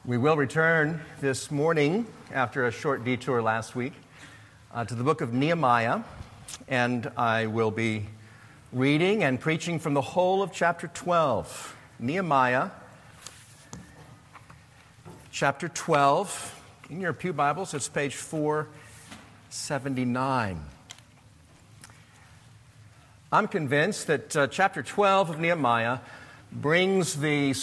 We will return this morning, after a short detour last week, to the book of Nehemiah, and I will be reading and preaching from the whole of chapter 12. Nehemiah, chapter 12. In your pew Bibles, it's page 479. I'm convinced that chapter 12 of Nehemiah brings the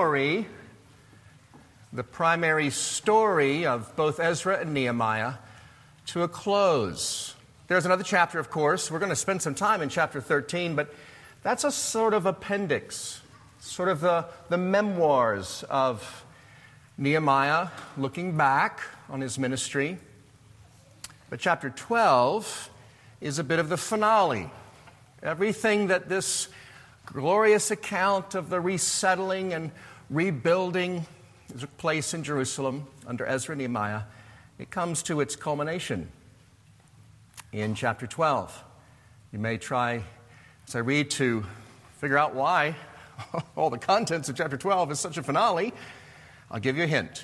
primary story of both Ezra and Nehemiah to a close. There's another chapter, of course. We're going to spend some time in chapter 13, but that's a sort of appendix, sort of the memoirs of Nehemiah, looking back on his ministry. But chapter 12 is a bit of the finale. Everything that this glorious account of the resettling and rebuilding took place in Jerusalem under Ezra and Nehemiah, it comes to its culmination in chapter 12. You may try, as I read, to figure out why all the contents of chapter 12 is such a finale. I'll give you a hint.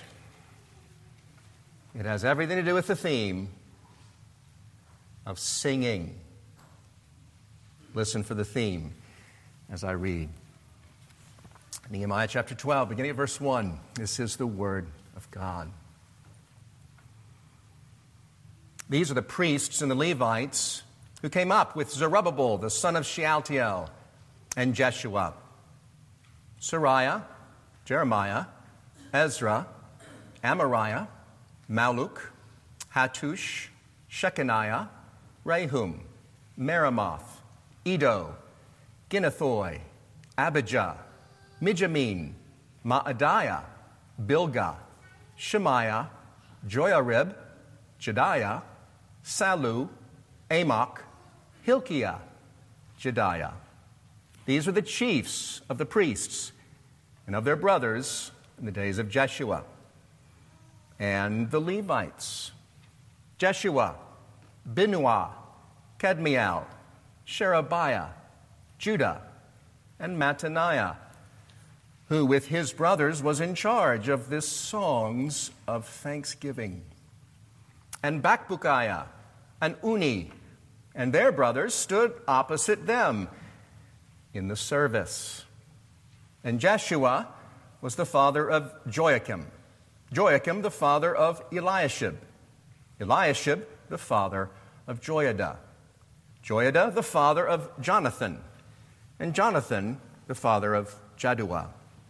It has everything to do with the theme of singing. Listen for the theme as I read. Nehemiah chapter 12, beginning at verse 1. This is the word of God. These are the priests and the Levites who came up with Zerubbabel, the son of Shealtiel, and Jeshua, Sariah, Jeremiah, Ezra, Amariah, Malluch, Hattush, Shechaniah, Rehum, Meremoth, Iddo, Ginnethoi, Abijah, Mijamin, Maadiah, Bilgah, Shemaiah, Joiarib, Jediah, Sallu, Amok, Hilkiah, Jediah. These were the chiefs of the priests and of their brothers in the days of Jeshua. And the Levites: Jeshua, Binuah, Kadmiel, Sherebiah, Judah, and Mattaniah, who with his brothers was in charge of the songs of thanksgiving. And Bakbukiah and Uni and their brothers stood opposite them in the service. And Jeshua was the father of Joachim, Joachim the father of Eliashib, Eliashib the father of Joiada, Joiada the father of Jonathan, and Jonathan the father of Jaddua.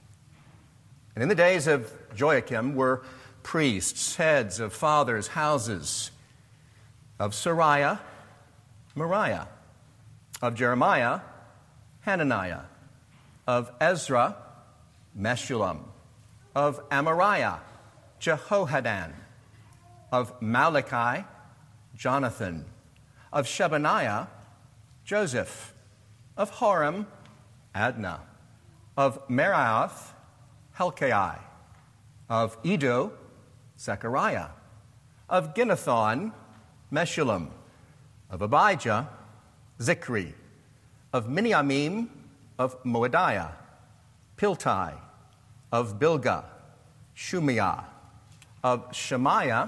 And in the days of Joachim were priests, heads of fathers' houses, of Sariah, Moriah, of Jeremiah, Hananiah, of Ezra, Meshullam, of Amariah, Jehohanan, of Malachi, Jonathan, of Shebaniah, Joseph, of Horam, Adnah, of Meraioth, Helkai, of Iddo, Zechariah, of Ginnethon, Meshullam, of Abijah, Zikri, of Miniamim, of Moadiah, Piltai, of Bilgah, Shumiah, of Shemaiah,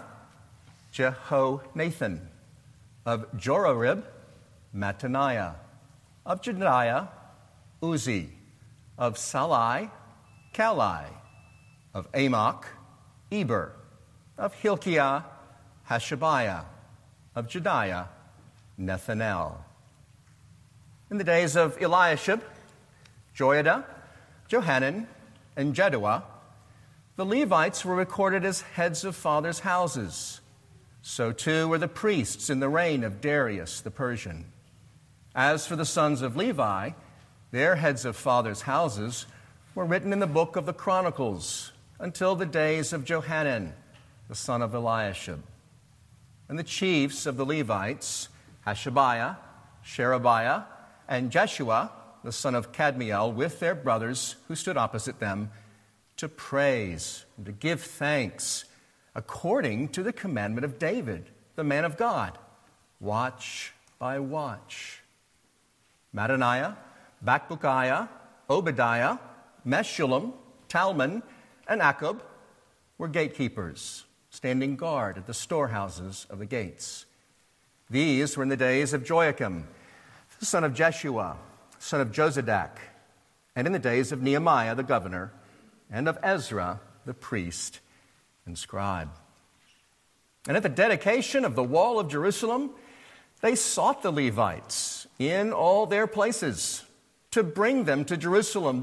Jehonathan, of Joiarib, Mattaniah, of Jediah, Uzi, of Salai, Kalai, of Amok, Eber, of Hilkiah, Hashabiah, of Jediah, Nethanel. In the days of Eliashib, Joiada, Johanan, and Jaddua, the Levites were recorded as heads of fathers' houses. So too were the priests in the reign of Darius the Persian. As for the sons of Levi, their heads of fathers' houses were written in the book of the Chronicles until the days of Johanan, the son of Eliashib. And the chiefs of the Levites, Hashabiah, Sherebiah, and Jeshua, the son of Kadmiel, with their brothers who stood opposite them, to praise and to give thanks according to the commandment of David, the man of God, watch by watch. Mattaniah, Bakbukiah, Obadiah, Meshullam, Talmon, and Akub, were gatekeepers, standing guard at the storehouses of the gates. These were in the days of Joachim, the son of Jeshua, son of Jozadak, and in the days of Nehemiah the governor, and of Ezra the priest and scribe. And at the dedication of the wall of Jerusalem, they sought the Levites in all their places to bring them to Jerusalem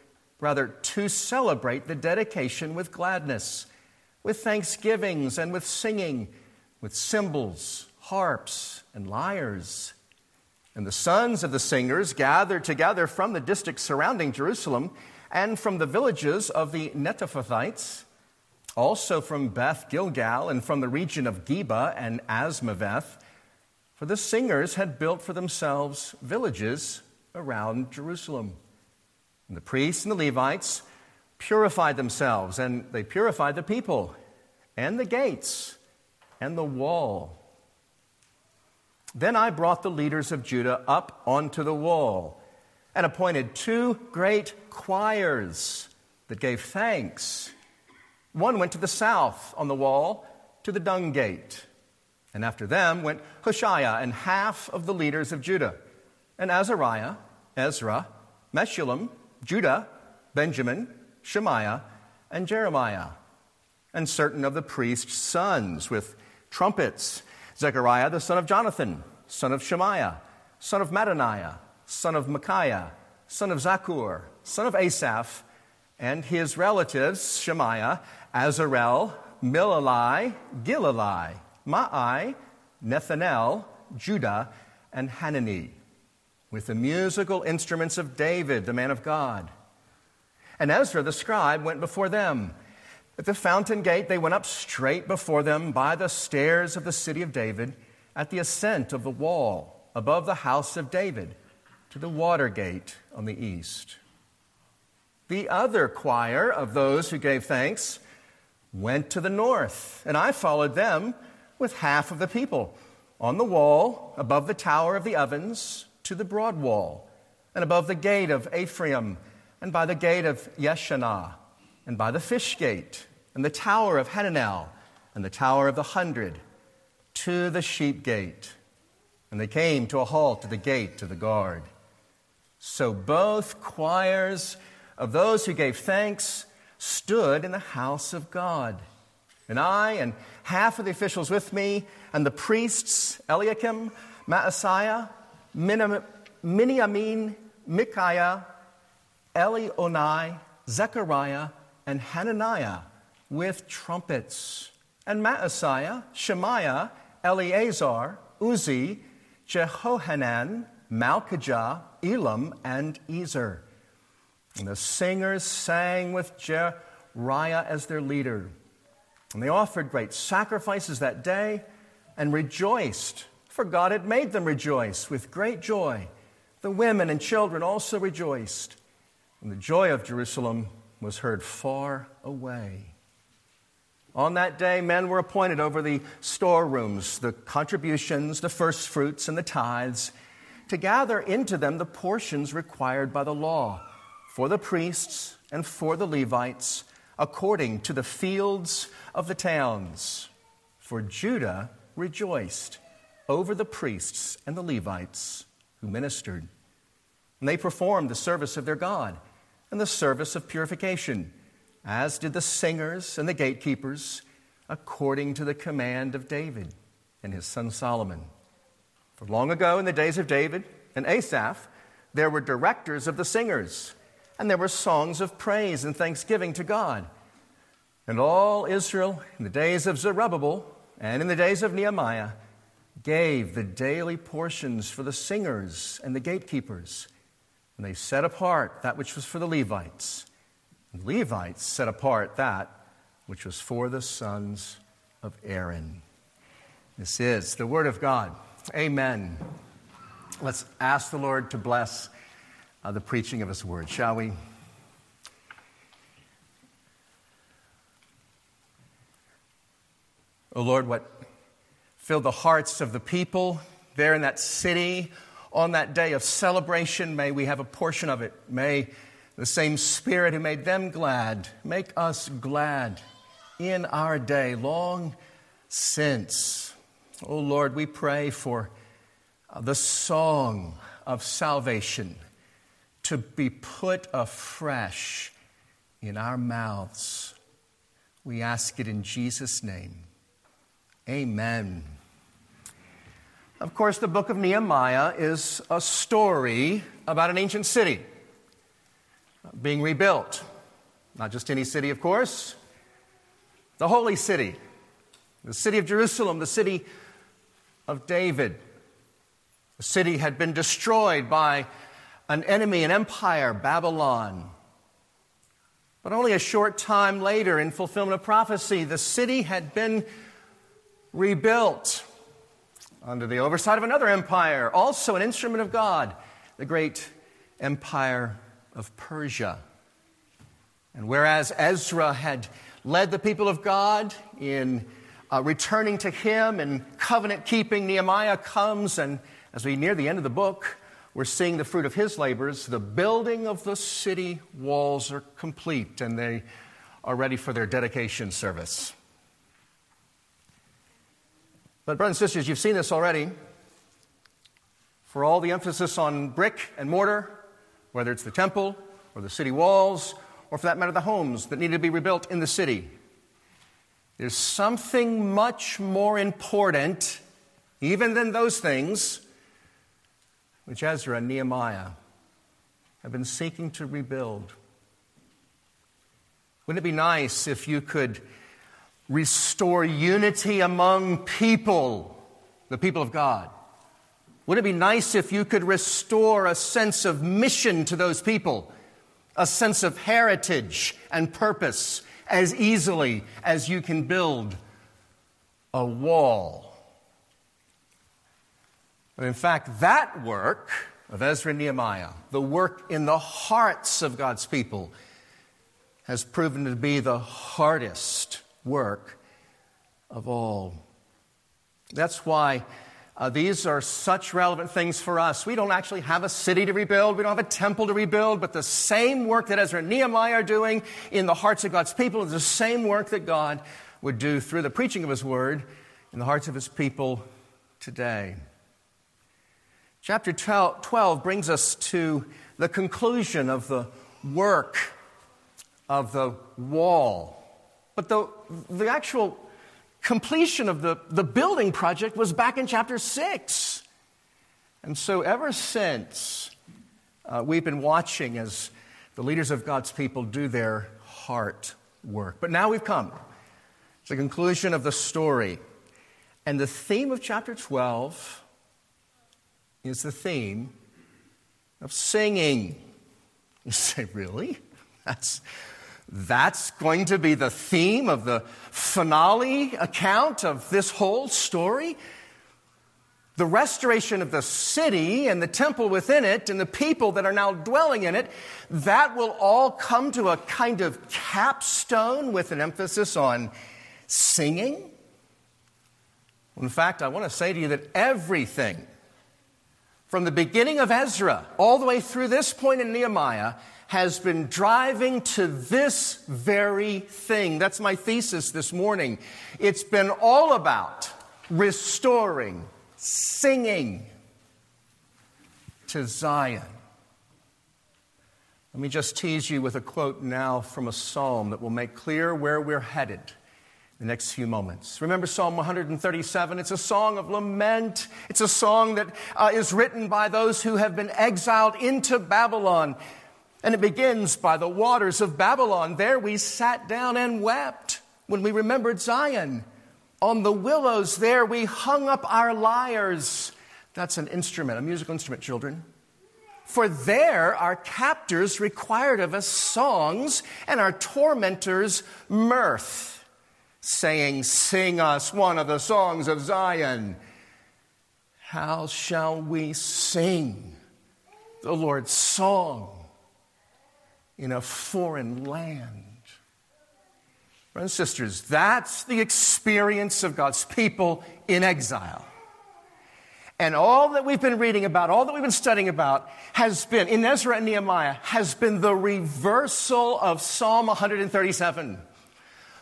to celebrate the dedication with gladness, with thanksgivings and with singing, with cymbals, harps, and lyres. And the sons of the singers gathered together from the districts surrounding Jerusalem and from the villages of the Netophathites, also from Beth Gilgal and from the region of Geba and Asmaveth, for the singers had built for themselves villages around Jerusalem. And the priests and the Levites purified themselves, and they purified the people, and the gates, and the wall. Then I brought the leaders of Judah up onto the wall, and appointed 2 great choirs that gave thanks. One went to the south on the wall to the dung gate, and after them went Hoshea and half of the leaders of Judah, and Azariah, Ezra, Meshullam, Judah, Benjamin, Shemaiah, and Jeremiah, and certain of the priests' sons with trumpets, Zechariah the son of Jonathan, son of Shemaiah, son of Mattaniah, son of Micaiah, son of Zakur, son of Asaph, and his relatives, Shemaiah, Azarel, Milalai, Gilalai, Maai, Nethanel, Judah, and Hanani, with the musical instruments of David, the man of God. And Ezra the scribe went before them. At the fountain gate they went up straight before them by the stairs of the city of David, at the ascent of the wall, above the house of David, to the water gate on the east. The other choir of those who gave thanks went to the north, and I followed them with half of the people, on the wall above the tower of the ovens to the broad wall, and above the gate of Ephraim, and by the gate of Yeshanah, and by the fish gate, and the tower of Hananel, and the tower of the 100, to the sheep gate. And they came to a halt at the gate to the guard. So both choirs of those who gave thanks stood in the house of God. And I and half of the officials with me, and the priests, Eliakim, Maaseiah, Miniamin, Micaiah, Elionai, Zechariah, and Hananiah, with trumpets. And Maaseiah, Shemaiah, Eleazar, Uzi, Jehohanan, Malchijah, Elam, and Ezer. And the singers sang with Jeriah as their leader. And they offered great sacrifices that day and rejoiced, for God had made them rejoice with great joy. The women and children also rejoiced, and the joy of Jerusalem was heard far away. On that day, men were appointed over the storerooms, the contributions, the first fruits, and the tithes, to gather into them the portions required by the law for the priests and for the Levites, according to the fields of the towns. For Judah rejoiced over the priests and the Levites who ministered. And they performed the service of their God and the service of purification, as did the singers and the gatekeepers, according to the command of David and his son Solomon. For long ago, in the days of David and Asaph, there were directors of the singers, and there were songs of praise and thanksgiving to God. And all Israel, in the days of Zerubbabel and in the days of Nehemiah, gave the daily portions for the singers and the gatekeepers. And they set apart that which was for the Levites. And the Levites set apart that which was for the sons of Aaron. This is the word of God. Amen. Let's ask the Lord to bless the preaching of his word, shall we? O Lord, what filled the hearts of the people there in that city on that day of celebration, may we have a portion of it. May the same Spirit who made them glad make us glad in our day long since. Oh Lord, we pray for the song of salvation to be put afresh in our mouths. We ask it in Jesus' name. Amen. Of course, the book of Nehemiah is a story about an ancient city being rebuilt. Not just any city, of course. The holy city. The city of Jerusalem, the city of David. The city had been destroyed by an enemy, an empire, Babylon. But only a short time later, in fulfillment of prophecy, the city had been rebuilt under the oversight of another empire, also an instrument of God, the great empire of Persia. And whereas Ezra had led the people of God in returning to him and covenant keeping, Nehemiah comes, and as we near the end of the book, we're seeing the fruit of his labors. The building of the city walls are complete, and they are ready for their dedication service. But brothers and sisters, you've seen this already. For all the emphasis on brick and mortar, whether it's the temple or the city walls, or for that matter, the homes that need to be rebuilt in the city, there's something much more important, even than those things, which Ezra and Nehemiah have been seeking to rebuild. Wouldn't it be nice if you could restore unity among people, the people of God? Wouldn't it be nice if you could restore a sense of mission to those people, a sense of heritage and purpose as easily as you can build a wall? But in fact, that work of Ezra and Nehemiah, the work in the hearts of God's people, has proven to be the hardest work of all. That's why these are such relevant things for us. We don't actually have a city to rebuild. We don't have a temple to rebuild. But the same work that Ezra and Nehemiah are doing in the hearts of God's people is the same work that God would do through the preaching of His Word in the hearts of His people today. Chapter 12 brings us to the conclusion of the work of the wall. But the actual completion of the building project was back in chapter 6. And so ever since, we've been watching as the leaders of God's people do their heart work. But now we've come to the conclusion of the story. And the theme of chapter 12 is the theme of singing. You say, really? That's going to be the theme of the finale account of this whole story? The restoration of the city and the temple within it and the people that are now dwelling in it, that will all come to a kind of capstone with an emphasis on singing? In fact, I want to say to you that everything from the beginning of Ezra all the way through this point in Nehemiah has been driving to this very thing. That's my thesis this morning. It's been all about restoring, singing to Zion. Let me just tease you with a quote now from a psalm that will make clear where we're headed in the next few moments. Remember Psalm 137? It's a song of lament. It's a song that is written by those who have been exiled into Babylon. And it begins by the waters of Babylon. There we sat down and wept when we remembered Zion. On the willows there we hung up our lyres. That's an instrument, a musical instrument, children. For there our captors required of us songs and our tormentors mirth, saying, sing us one of the songs of Zion. How shall we sing the Lord's song in a foreign land? Brothers and sisters, that's the experience of God's people in exile. And all that we've been reading about, all that we've been studying about has been, in Ezra and Nehemiah, has been the reversal of Psalm 137.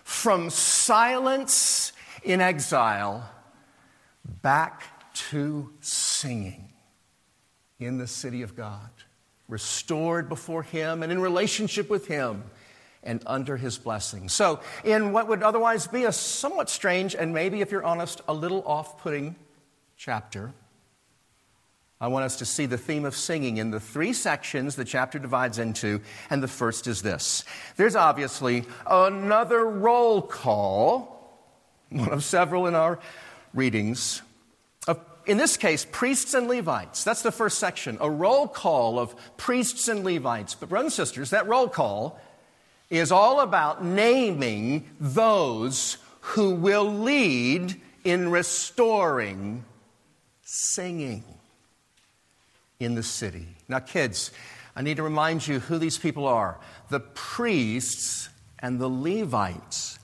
from silence in exile back to singing in the city of God, restored before Him and in relationship with Him and under His blessing. So in what would otherwise be a somewhat strange and maybe, if you're honest, a little off-putting chapter, I want us to see the theme of singing in the three sections the chapter divides into, and the first is this. There's obviously another roll call, one of several in our readings, of, in this case, priests and Levites. That's the first section, a roll call of priests and Levites. But brothers and sisters, that roll call is all about naming those who will lead in restoring singing in the city. Now, kids, I need to remind you who these people are. The priests and the Levites.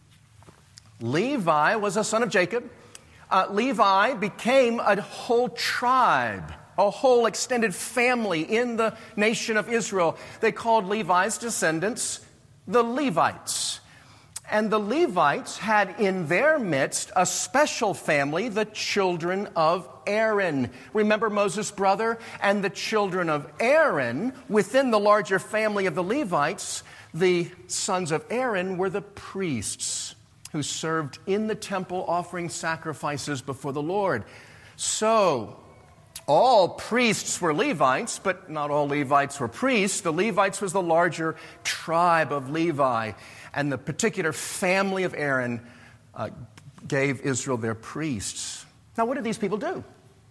Levi was a son of Jacob. Levi became a whole tribe, a whole extended family in the nation of Israel. They called Levi's descendants the Levites. And the Levites had in their midst a special family, the children of Aaron. Remember Moses' brother? And the children of Aaron, within the larger family of the Levites, the sons of Aaron were the priests who served in the temple offering sacrifices before the Lord. So, all priests were Levites, but not all Levites were priests. The Levites was the larger tribe of Levi. And the particular family of Aaron gave Israel their priests. Now, what did these people do?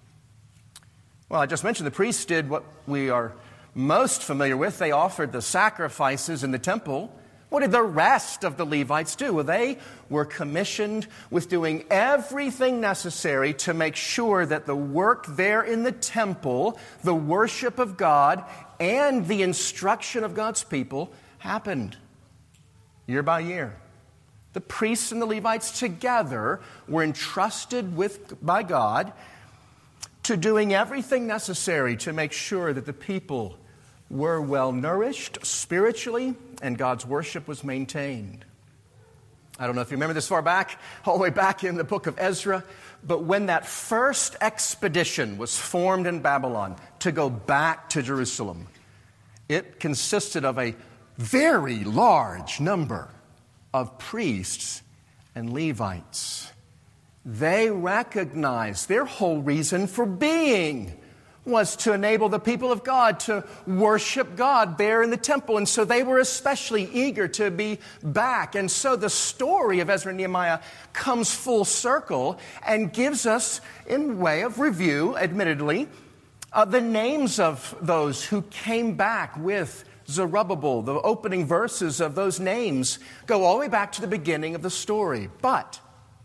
Well, I just mentioned the priests did what we are most familiar with. They offered the sacrifices in the temple. What did the rest of the Levites do? Well, they were commissioned with doing everything necessary to make sure that the work there in the temple, the worship of God, and the instruction of God's people happened year by year. The priests and the Levites together were entrusted by God to doing everything necessary to make sure that the people were well nourished spiritually and God's worship was maintained. I don't know if you remember this far back, all the way back in the book of Ezra, but when that first expedition was formed in Babylon to go back to Jerusalem, it consisted of a very large number of priests and Levites. They recognized their whole reason for being was to enable the people of God to worship God there in the temple. And so they were especially eager to be back. And so the story of Ezra and Nehemiah comes full circle and gives us, in way of review, admittedly, the names of those who came back with Zerubbabel. The opening verses of those names go all the way back to the beginning of the story. But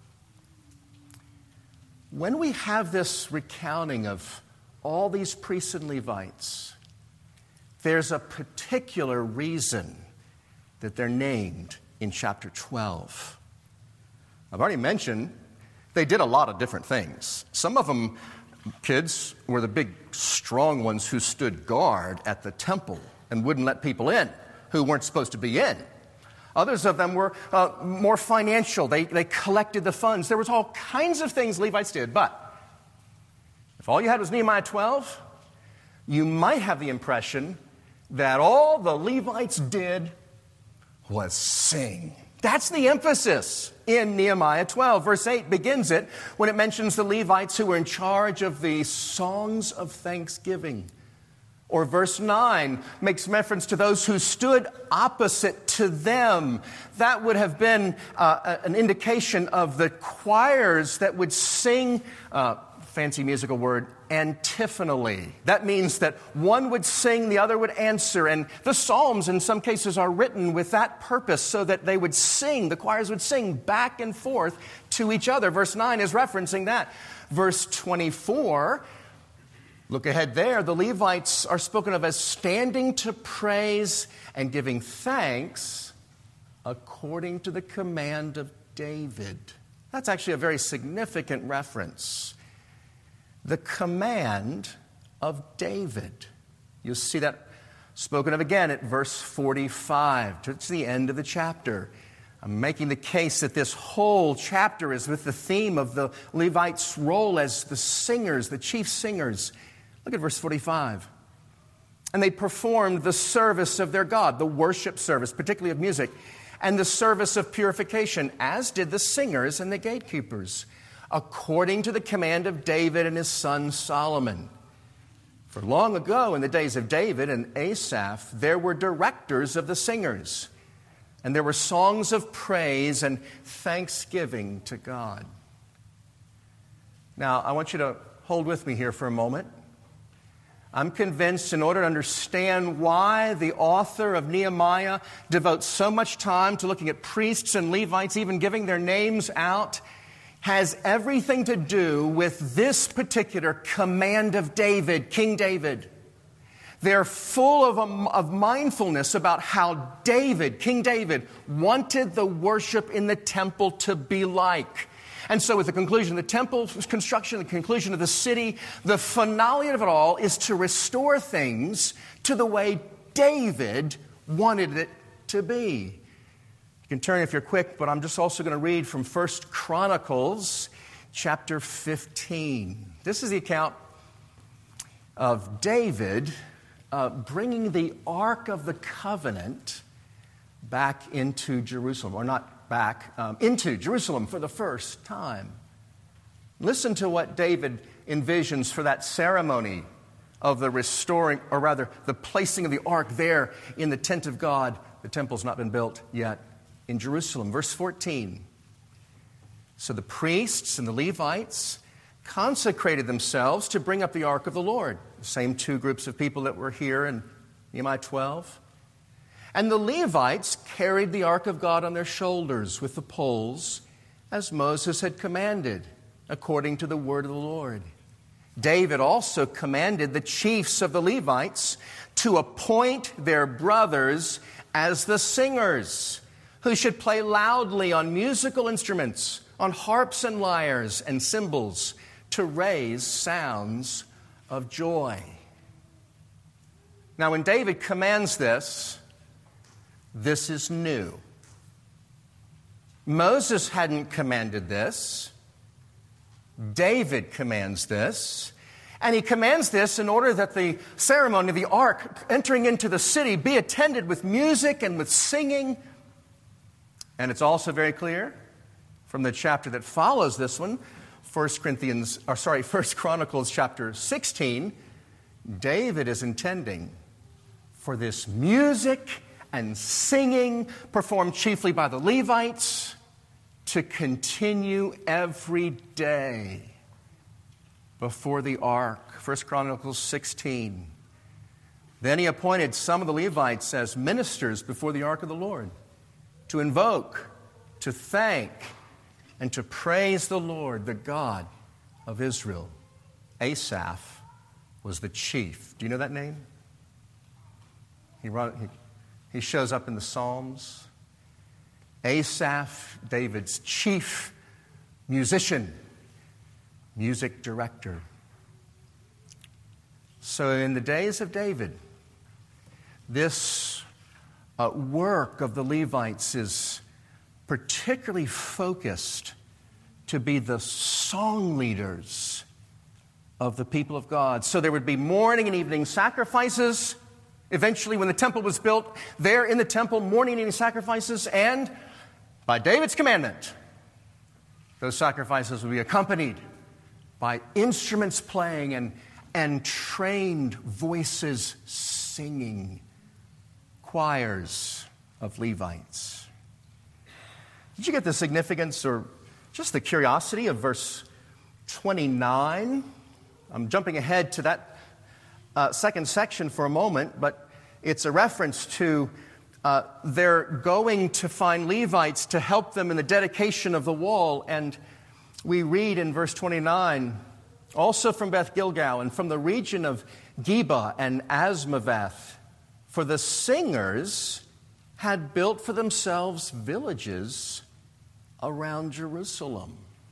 when we have this recounting of all these priests and Levites, there's a particular reason that they're named in chapter 12. I've already mentioned they did a lot of different things. Some of them, kids, were the big, strong ones who stood guard at the temple and wouldn't let people in who weren't supposed to be in. Others of them were more financial. They collected the funds. There was all kinds of things Levites did, but if all you had was Nehemiah 12, you might have the impression that all the Levites did was sing. That's the emphasis in Nehemiah 12. Verse 8 begins it when it mentions the Levites who were in charge of the songs of thanksgiving. Or verse 9 makes reference to those who stood opposite to them. That would have been an indication of the choirs that would sing, fancy musical word, antiphonally. That means that one would sing, the other would answer. And the Psalms in some cases are written with that purpose so that they would sing, the choirs would sing back and forth to each other. Verse 9 is referencing that. Verse 24, look ahead there, the Levites are spoken of as standing to praise and giving thanks according to the command of David. That's actually a very significant reference. The command of David. You'll see that spoken of again at verse 45. It's the end of the chapter. I'm making the case that this whole chapter is with the theme of the Levites' role as the singers, the chief singers. Look at verse 45. And they performed the service of their God, the worship service, particularly of music, and the service of purification, as did the singers and the gatekeepers, according to the command of David and his son Solomon. For long ago, in the days of David and Asaph, there were directors of the singers, and there were songs of praise and thanksgiving to God. Now, I want you to hold with me here for a moment. I'm convinced in order to understand why the author of Nehemiah devotes so much time to looking at priests and Levites, even giving their names out, has everything to do with this particular command of David, King David. They're full of mindfulness about how David, King David, wanted the worship in the temple to be like. And so with the conclusion of the temple construction, the conclusion of the city, the finale of it all is to restore things to the way David wanted it to be. You can turn if you're quick, but I'm just also going to read from 1 Chronicles chapter 15. This is the account of David bringing the Ark of the Covenant back into Jerusalem, or not back, into Jerusalem for the first time. Listen to what David envisions for that ceremony of the restoring, or rather, the placing of the ark there in the tent of God. The temple's not been built yet in Jerusalem. Verse 14. So the priests and the Levites consecrated themselves to bring up the ark of the Lord. The same two groups of people that were here in Nehemiah 12. And the Levites carried the ark of God on their shoulders with the poles, as Moses had commanded, according to the word of the Lord. David also commanded the chiefs of the Levites to appoint their brothers as the singers, who should play loudly on musical instruments, on harps and lyres and cymbals, to raise sounds of joy. Now, when David commands this, this is new. Moses hadn't commanded this. David commands this. And he commands this in order that the ceremony of the ark entering into the city be attended with music and with singing. And it's also very clear from the chapter that follows this one, 1 Chronicles chapter 16, David is intending for this music and singing performed chiefly by the Levites to continue every day before the ark. 1 Chronicles 16. Then he appointed some of the Levites as ministers before the ark of the Lord to invoke, to thank, and to praise the Lord, the God of Israel. Asaph was the chief. Do you know that name? He shows up in the Psalms. Asaph, David's chief musician, music director. So in the days of David, this work of the Levites is particularly focused to be the song leaders of the people of God. So there would be morning and evening sacrifices. Eventually, when the temple was built, there in the temple, morning and evening sacrifices, and by David's commandment, those sacrifices would be accompanied by instruments playing and trained voices singing, choirs of Levites. Did you get the significance or just the curiosity of verse 29? I'm jumping ahead to that second section for a moment, but it's a reference to they're going to find Levites to help them in the dedication of the wall. And we read in verse 29, also from Beth Gilgal and from the region of Geba and Asmaveth, for the singers had built for themselves villages around Jerusalem.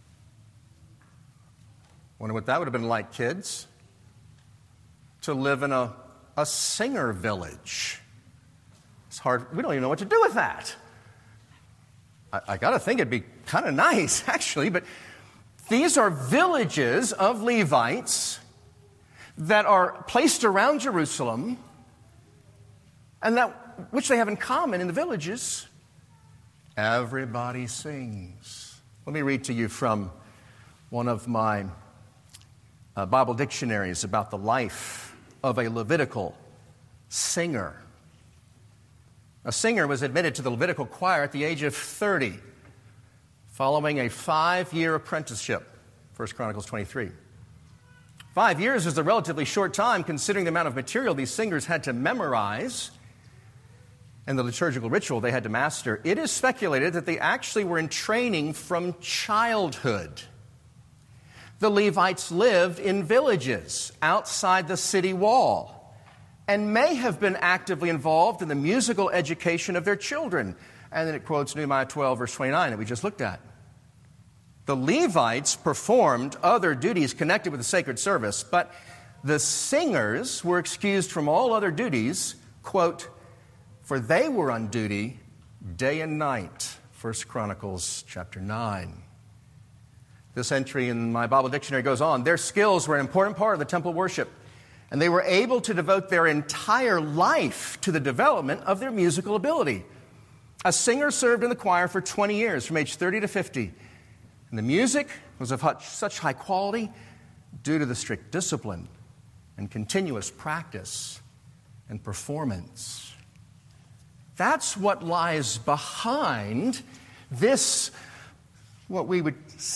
Wonder what that would have been like, kids, to live in a singer village. It's hard. We don't even know what to do with that. I got to think it'd be kind of nice, actually, but these are villages of Levites that are placed around Jerusalem, and that which they have in common in the villages, everybody sings. Let me read to you from one of my Bible dictionaries about the life of a Levitical singer. A singer was admitted to the Levitical choir at the age of 30, following a 5-year apprenticeship. 1 Chronicles 23. 5 years is a relatively short time considering the amount of material these singers had to memorize and the liturgical ritual they had to master. It is speculated that they actually were in training from childhood. The Levites lived in villages outside the city wall and may have been actively involved in the musical education of their children. And then it quotes Nehemiah 12, verse 29 that we just looked at. The Levites performed other duties connected with the sacred service, but the singers were excused from all other duties, quote, for they were on duty day and night. 1 Chronicles chapter 9. This entry in my Bible dictionary goes on. Their skills were an important part of the temple worship, and they were able to devote their entire life to the development of their musical ability. A singer served in the choir for 20 years, from age 30 to 50. And the music was of such high quality due to the strict discipline and continuous practice and performance. That's what lies behind this, what we would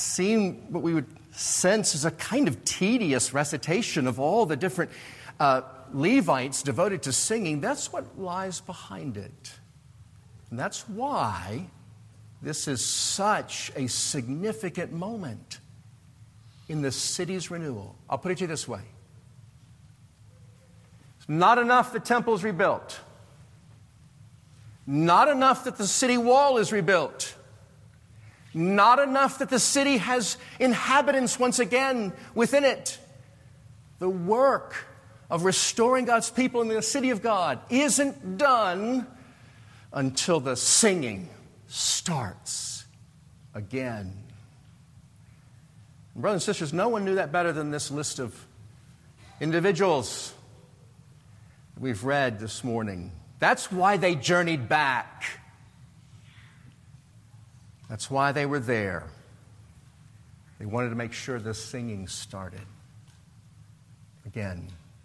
sense as a kind of tedious recitation of all the different Levites devoted to singing. That's what lies behind it. And that's why this is such a significant moment in the city's renewal. I'll put it to you this way. It's not enough the temple is rebuilt. Not enough that the city wall is rebuilt. Not enough that the city has inhabitants once again within it. The work of restoring God's people in the city of God isn't done until the singing starts again. Brothers and sisters, no one knew that better than this list of individuals that we've read this morning. That's why they journeyed back. That's why they were there. They wanted to make sure the singing started again.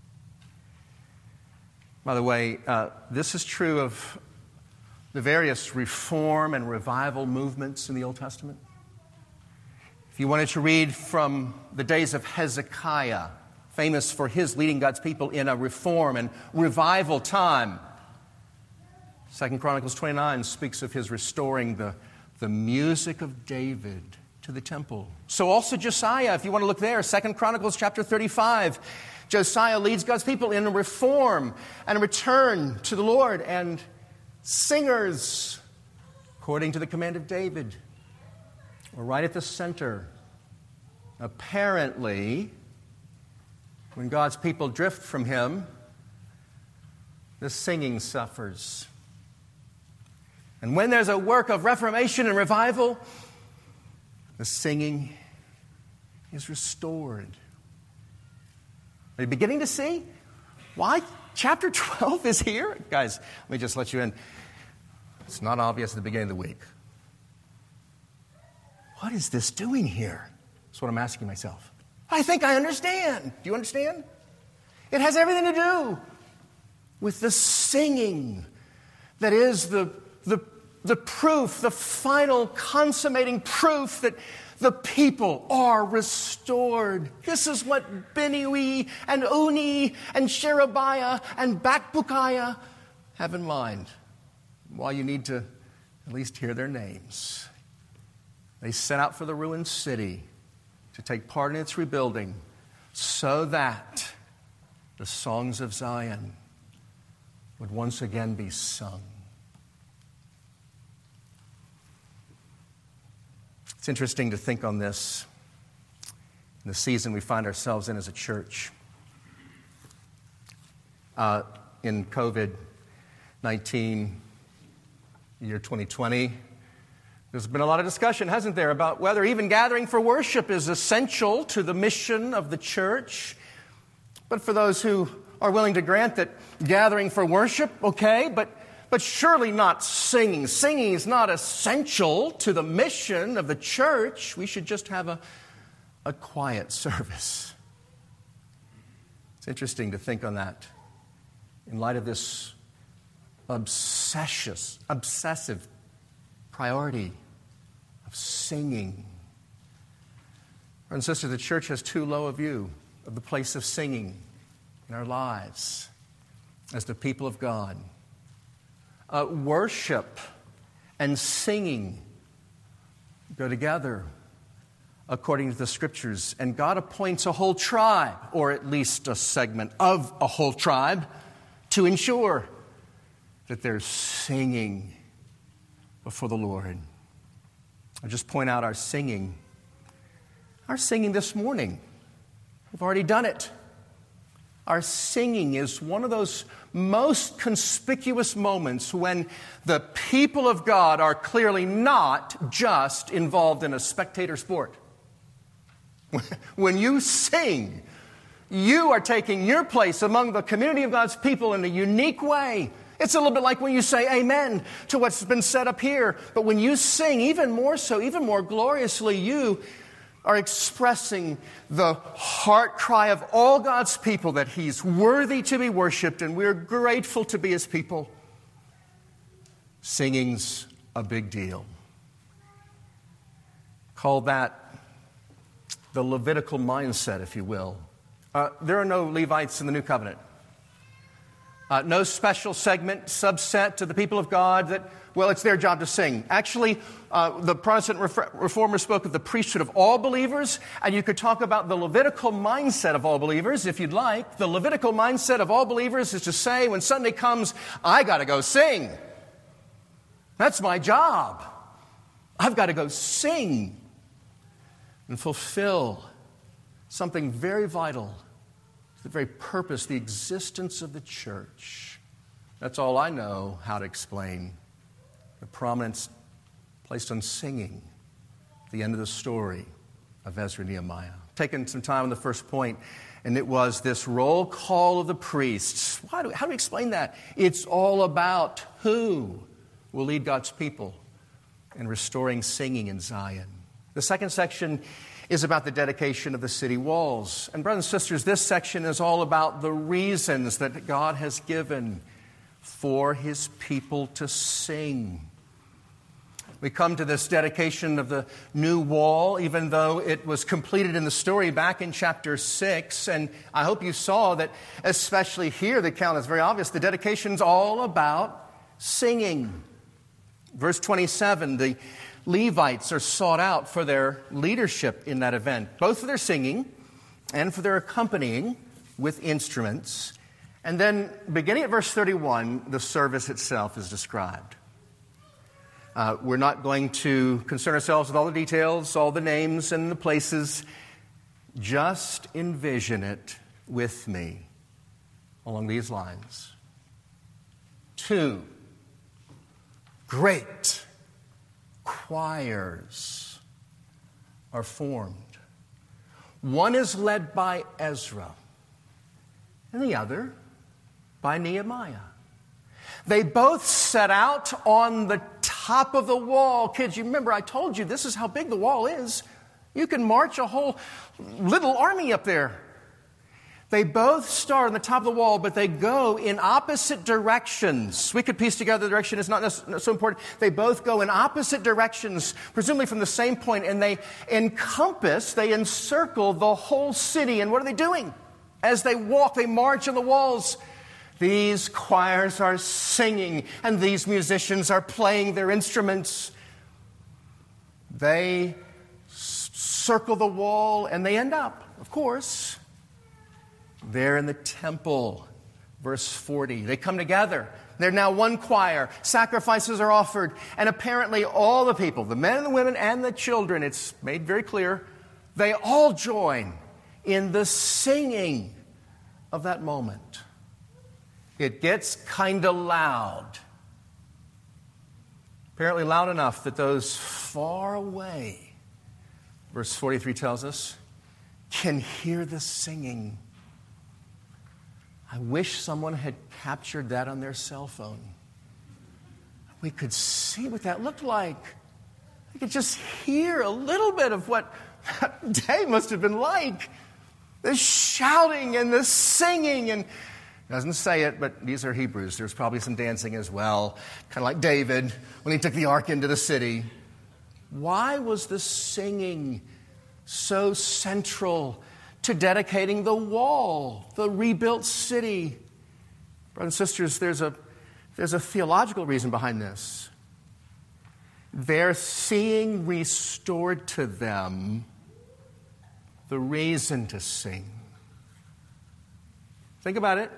By the way, this is true of the various reform and revival movements in the Old Testament. If you wanted to read from the days of Hezekiah, famous for his leading God's people in a reform and revival time, 2 Chronicles 29 speaks of his restoring the music of David to the temple. So also Josiah, if you want to look there, 2 Chronicles chapter 35, Josiah leads God's people in a reform and a return to the Lord, and singers, according to the command of David, were right at the center. Apparently, when God's people drift from Him, the singing suffers. And when there's a work of reformation and revival, the singing is restored. Are you beginning to see why chapter 12 is here? Guys, let me just let you in. It's not obvious at the beginning of the week. What is this doing here? That's what I'm asking myself. I think I understand. Do you understand? It has everything to do with the singing that is the proof, the final consummating proof that the people are restored. This is what Binnui and Uni and Sherebiah and Bakbukiah have in mind. Why you need to at least hear their names. They set out for the ruined city to take part in its rebuilding so that the songs of Zion would once again be sung. It's interesting to think on this in the season we find ourselves in as a church. In COVID-19, year 2020, There's been a lot of discussion, hasn't there, about whether even gathering for worship is essential to the mission of the church. But for those who are willing to grant that gathering for worship, okay, but surely not singing. Singing is not essential to the mission of the church. We should just have a quiet service. It's interesting to think on that in light of this obsessive priority of singing. Brothers and sisters, the church has too low a view of the place of singing in our lives as the people of God. Worship and singing go together according to the Scriptures, and God appoints a whole tribe, or at least a segment of a whole tribe, to ensure that there's singing before the Lord. I'll just point out our singing. Our singing this morning. We've already done it. Our singing is one of those most conspicuous moments when the people of God are clearly not just involved in a spectator sport. When you sing, you are taking your place among the community of God's people in a unique way. It's a little bit like when you say amen to what's been said up here. But when you sing, even more so, even more gloriously, you are expressing the heart cry of all God's people that He's worthy to be worshiped, and we're grateful to be His people. Singing's a big deal. Call that the Levitical mindset, if you will. There are no Levites in the New Covenant. No special segment, subset to the people of God that, well, it's their job to sing. Actually, the Protestant reformers spoke of the priesthood of all believers, and you could talk about the Levitical mindset of all believers if you'd like. The Levitical mindset of all believers is to say, when Sunday comes, I got to go sing. That's my job. I've got to go sing and fulfill something very vital, the very purpose, the existence of the church. That's all I know how to explain the prominence placed on singing at the end of the story of Ezra and Nehemiah. Taking some time on the first point, and it was this roll call of the priests. How do we explain that? It's all about who will lead God's people in restoring singing in Zion. The second section is about the dedication of the city walls. And brothers and sisters, this section is all about the reasons that God has given for His people to sing. We come to this dedication of the new wall, even though it was completed in the story back in chapter 6. And I hope you saw that, especially here, the account is very obvious. The dedication's all about singing. Verse 27, the Levites are sought out for their leadership in that event, both for their singing and for their accompanying with instruments. And then, beginning at verse 31, the service itself is described. We're not going to concern ourselves with all the details, all the names and the places. Just envision it with me along these lines. 2 great choirs are formed. One is led by Ezra, and the other by Nehemiah. They both set out on the top of the wall. Kids, you remember I told you this is how big the wall is. You can march a whole little army up there. They both start on the top of the wall, but they go in opposite directions. We could piece together the direction. It's not so important. They both go in opposite directions, presumably from the same point, and they encompass, they encircle the whole city. And what are they doing? As they walk, they march on the walls. These choirs are singing, and these musicians are playing their instruments. They circle the wall, and they end up, of course, there in the temple. Verse 40. They come together. They're now one choir. Sacrifices are offered. And apparently all the people, the men and the women and the children, it's made very clear, they all join in the singing of that moment. It gets kind of loud. Apparently loud enough that those far away, verse 43 tells us, can hear the singing. I wish someone had captured that on their cell phone. We could see what that looked like. We could just hear a little bit of what that day must have been like. The shouting and the singing, and it doesn't say it, but these are Hebrews. There's probably some dancing as well, kind of like David when he took the ark into the city. Why was the singing so central to dedicating the wall, the rebuilt city? Brothers and sisters, there's a theological reason behind this. They're seeing restored to them the reason to sing. Think about it.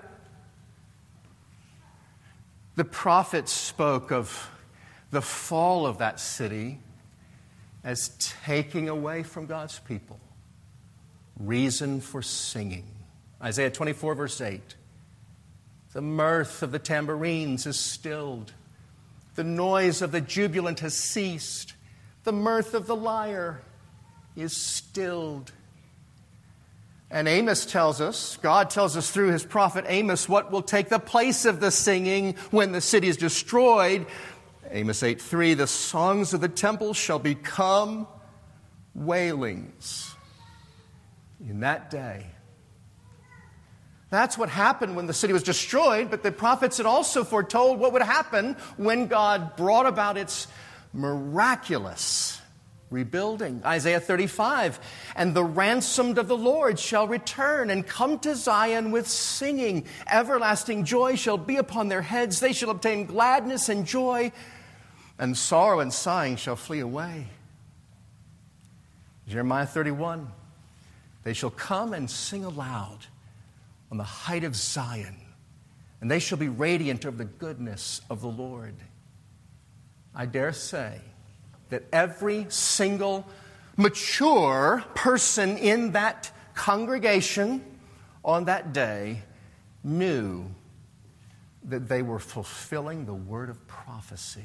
The prophets spoke of the fall of that city as taking away from God's people reason for singing. Isaiah 24, verse 8. The mirth of the tambourines is stilled. The noise of the jubilant has ceased. The mirth of the lyre is stilled. And Amos tells us, God tells us through his prophet Amos, what will take the place of the singing when the city is destroyed. Amos 8:3, the songs of the temple shall become wailings in that day. That's what happened when the city was destroyed, but the prophets had also foretold what would happen when God brought about its miraculous rebuilding. Isaiah 35, and the ransomed of the Lord shall return and come to Zion with singing. Everlasting joy shall be upon their heads. They shall obtain gladness and joy, and sorrow and sighing shall flee away. Jeremiah 31, they shall come and sing aloud on the height of Zion, and they shall be radiant of the goodness of the Lord. I dare say that every single mature person in that congregation on that day knew that they were fulfilling the word of prophecy.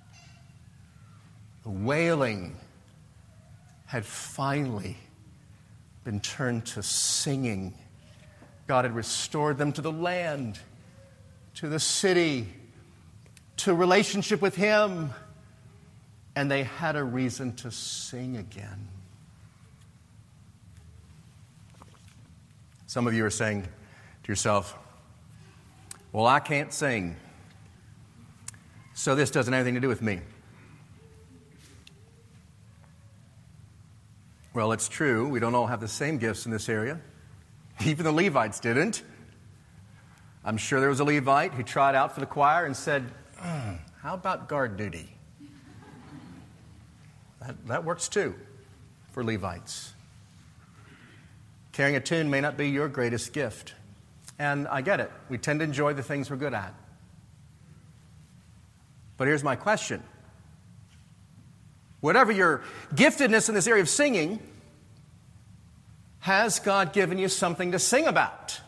The wailing had finally been turned to singing. God had restored them to the land, to the city, to relationship with Him, and they had a reason to sing again. Some of you are saying to yourself, well, I can't sing, so this doesn't have anything to do with me. Well, it's true. We don't all have the same gifts in this area. Even the Levites didn't. I'm sure there was a Levite who tried out for the choir and said, how about guard duty? That works too for Levites. Carrying a tune may not be your greatest gift. And I get it. We tend to enjoy the things we're good at. But here's my question. Whatever your giftedness in this area of singing, has God given you something to sing about?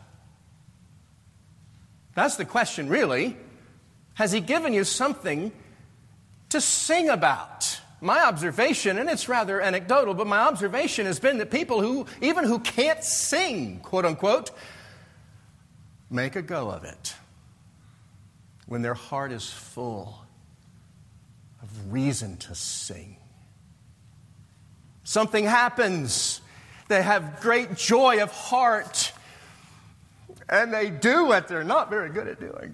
That's the question, really. Has He given you something to sing about? My observation, and it's rather anecdotal, but my observation has been that people who can't sing, quote unquote, make a go of it when their heart is full of reason to sing. Something happens. They have great joy of heart, and they do what they're not very good at doing.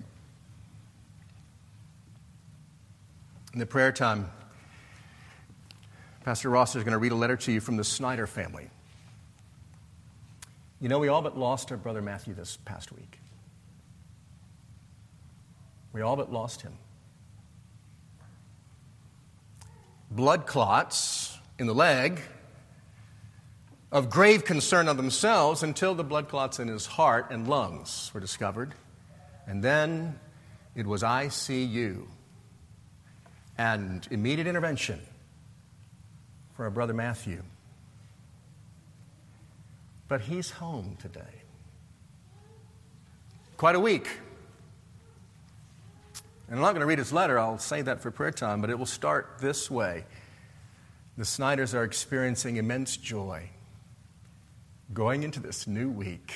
In the prayer time, Pastor Ross is going to read a letter to you from the Snyder family. You know, we all but lost our brother Matthew this past week. We all but lost him. Blood clots in the leg, of grave concern of themselves until the blood clots in his heart and lungs were discovered. And then it was ICU and immediate intervention for our brother Matthew. But he's home today. Quite a week. And I'm not going to read his letter. I'll say that for prayer time, but it will start this way. The Snyders are experiencing immense joy going into this new week.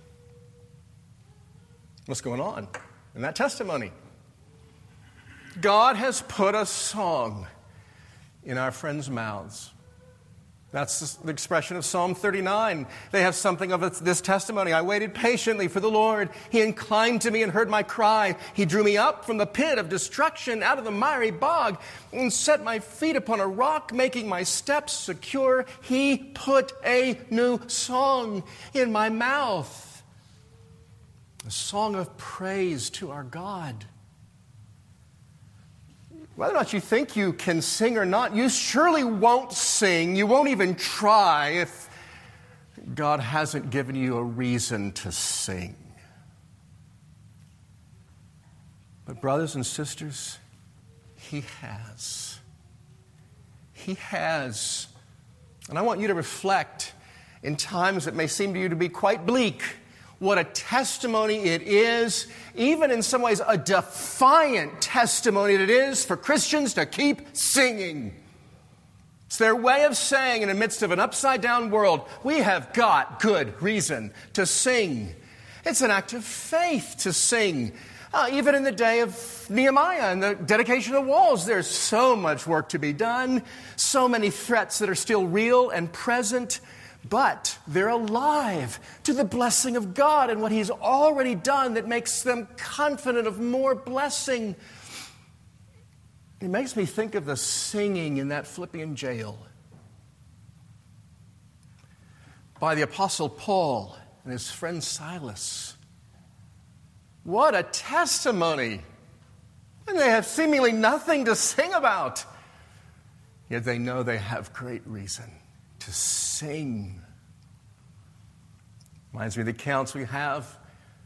What's going on in that testimony? God has put a song in our friends' mouths. That's the expression of Psalm 39. They have something of this testimony. I waited patiently for the Lord. He inclined to me and heard my cry. He drew me up from the pit of destruction, out of the miry bog, and set my feet upon a rock, making my steps secure. He put a new song in my mouth, a song of praise to our God. Whether or not you think you can sing or not, you surely won't sing. You won't even try if God hasn't given you a reason to sing. But brothers and sisters, He has. He has. And I want you to reflect in times that may seem to you to be quite bleak. What a testimony it is, even in some ways a defiant testimony it is for Christians to keep singing. It's their way of saying in the midst of an upside-down world, we have got good reason to sing. It's an act of faith to sing. Even in the day of Nehemiah and the dedication of the walls, there's so much work to be done, so many threats that are still real and present. But they're alive to the blessing of God and what He's already done that makes them confident of more blessing. It makes me think of the singing in that Philippian jail by the Apostle Paul and his friend Silas. What a testimony! And they have seemingly nothing to sing about. Yet they know they have great reason to sing. Reminds me of the accounts we have,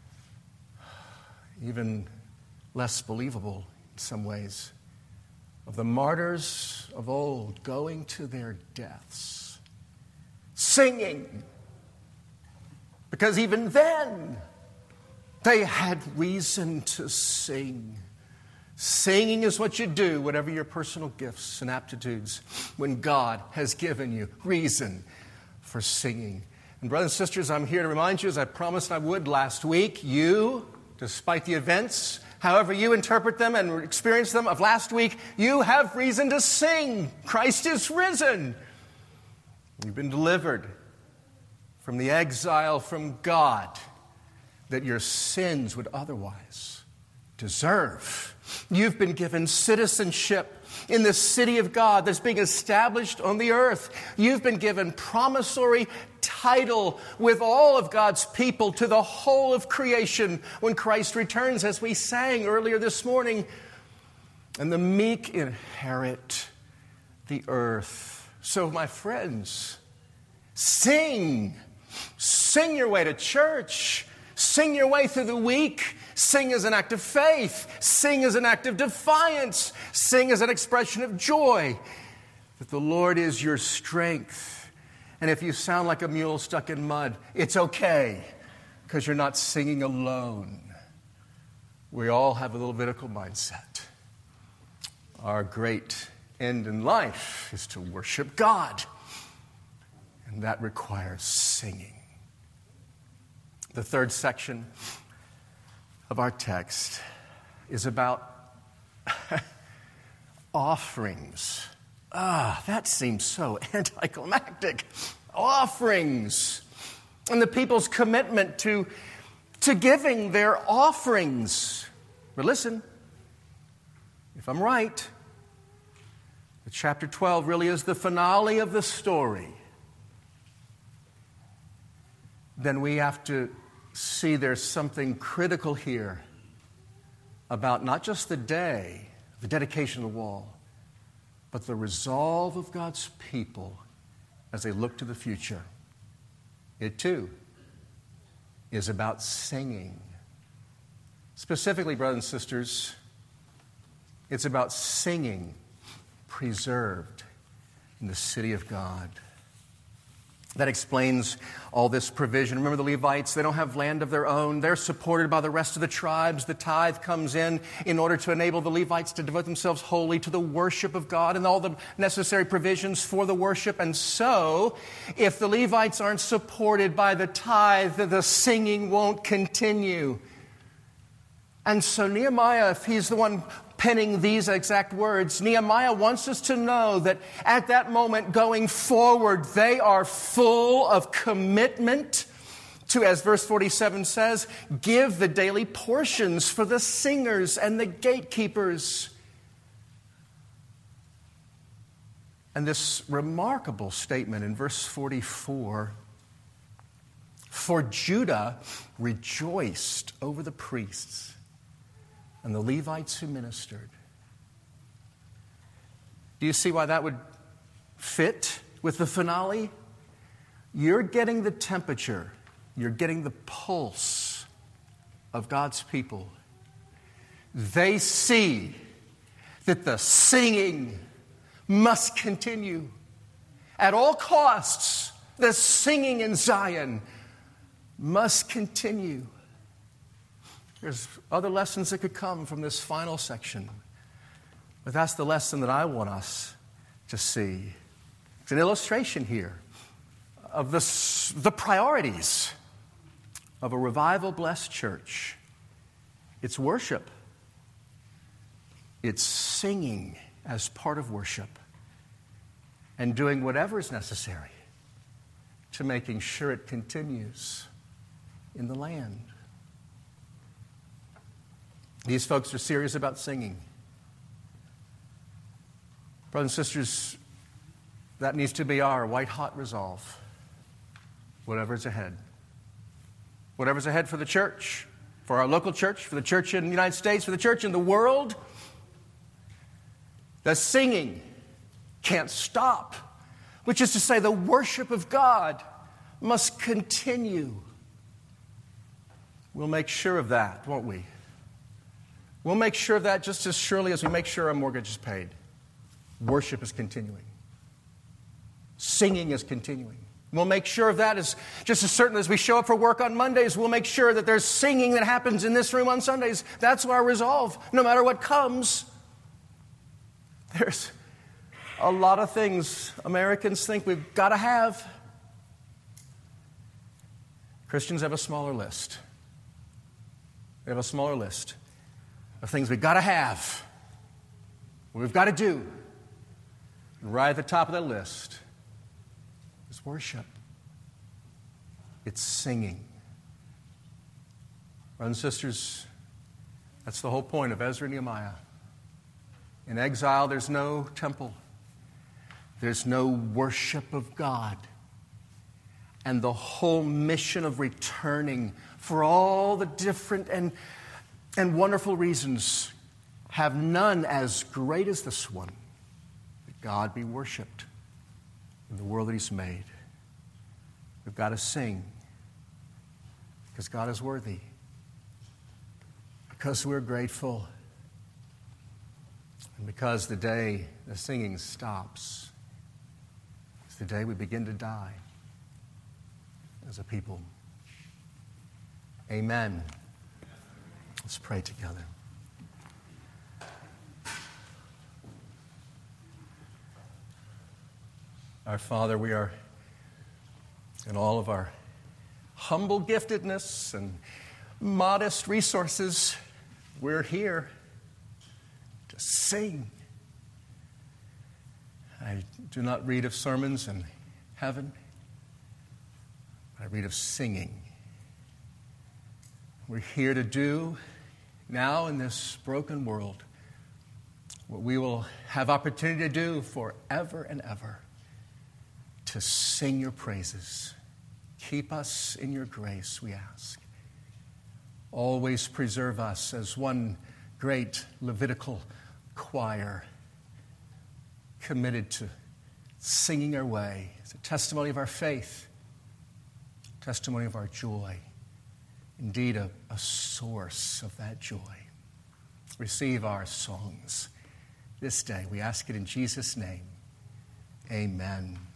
even less believable in some ways, of the martyrs of old going to their deaths, singing, because even then they had reason to sing. Singing is what you do, whatever your personal gifts and aptitudes, when God has given you reason for singing. And brothers and sisters, I'm here to remind you, as I promised I would last week, you, despite the events, however you interpret them and experience them of last week, you have reason to sing. Christ is risen. You've been delivered from the exile from God that your sins would otherwise deserve. You've been given citizenship in the city of God that's being established on the earth. You've been given promissory title with all of God's people to the whole of creation when Christ returns, as we sang earlier this morning. And the meek inherit the earth. So, my friends, sing. Sing your way to church. Sing your way through the week. Sing as an act of faith. Sing as an act of defiance. Sing as an expression of joy that the Lord is your strength. And if you sound like a mule stuck in mud, it's okay, because you're not singing alone. We all have a Levitical mindset. Our great end in life is to worship God, and that requires singing. The third section of our text is about offerings. That seems so anticlimactic. Offerings. And the people's commitment to giving their offerings. But listen, if I'm right, chapter 12 really is the finale of the story. Then we have to see there's something critical here about not just the day, the dedication of the wall, but the resolve of God's people as they look to the future. It too is about singing. Specifically, brothers and sisters, it's about singing preserved in the city of God. That explains all this provision. Remember the Levites, they don't have land of their own. They're supported by the rest of the tribes. The tithe comes in order to enable the Levites to devote themselves wholly to the worship of God and all the necessary provisions for the worship. And so, if the Levites aren't supported by the tithe, the singing won't continue. And so Nehemiah, if he's the one penning these exact words, Nehemiah wants us to know that at that moment going forward, they are full of commitment to, as verse 47 says, give the daily portions for the singers and the gatekeepers. And this remarkable statement in verse 44, for Judah rejoiced over the priests and the Levites who ministered. Do you see why that would fit with the finale? You're getting the temperature, you're getting the pulse of God's people. They see that the singing must continue. At all costs, the singing in Zion must continue. There's other lessons that could come from this final section. But that's the lesson that I want us to see. It's an illustration here of the priorities of a revival-blessed church. It's worship. It's singing as part of worship. And doing whatever is necessary to making sure it continues in the land. These folks are serious about singing. Brothers and sisters, that needs to be our white-hot resolve. Whatever's ahead. Whatever's ahead for the church, for our local church, for the church in the United States, for the church in the world, the singing can't stop. Which is to say, the worship of God must continue. We'll make sure of that, won't we? We'll make sure of that just as surely as we make sure our mortgage is paid. Worship is continuing. Singing is continuing. We'll make sure of that as just as certain as we show up for work on Mondays. We'll make sure that there's singing that happens in this room on Sundays. That's our resolve, no matter what comes. There's a lot of things Americans think we've got to have. Christians have a smaller list. They have a smaller list of things we've got to have, what we've got to do. And right at the top of that list is worship. It's singing. Brothers and sisters, that's the whole point of Ezra and Nehemiah. In exile, there's no temple. There's no worship of God. And the whole mission of returning for all the different and wonderful reasons have none as great as this one, that God be worshiped in the world that He's made. We've got to sing because God is worthy, because we're grateful, and because the day the singing stops is the day we begin to die as a people. Amen. Let's pray together. Our Father, we are, in all of our humble giftedness and modest resources, we're here to sing. I do not read of sermons in heaven, but I read of singing. We're here to do now in this broken world what we will have opportunity to do forever and ever, to sing your praises. Keep us in your grace, we ask. Always preserve us as one great Levitical choir committed to singing our way. It's a testimony of our faith, testimony of our joy. Indeed, a source of that joy. Receive our songs this day. We ask it in Jesus' name. Amen.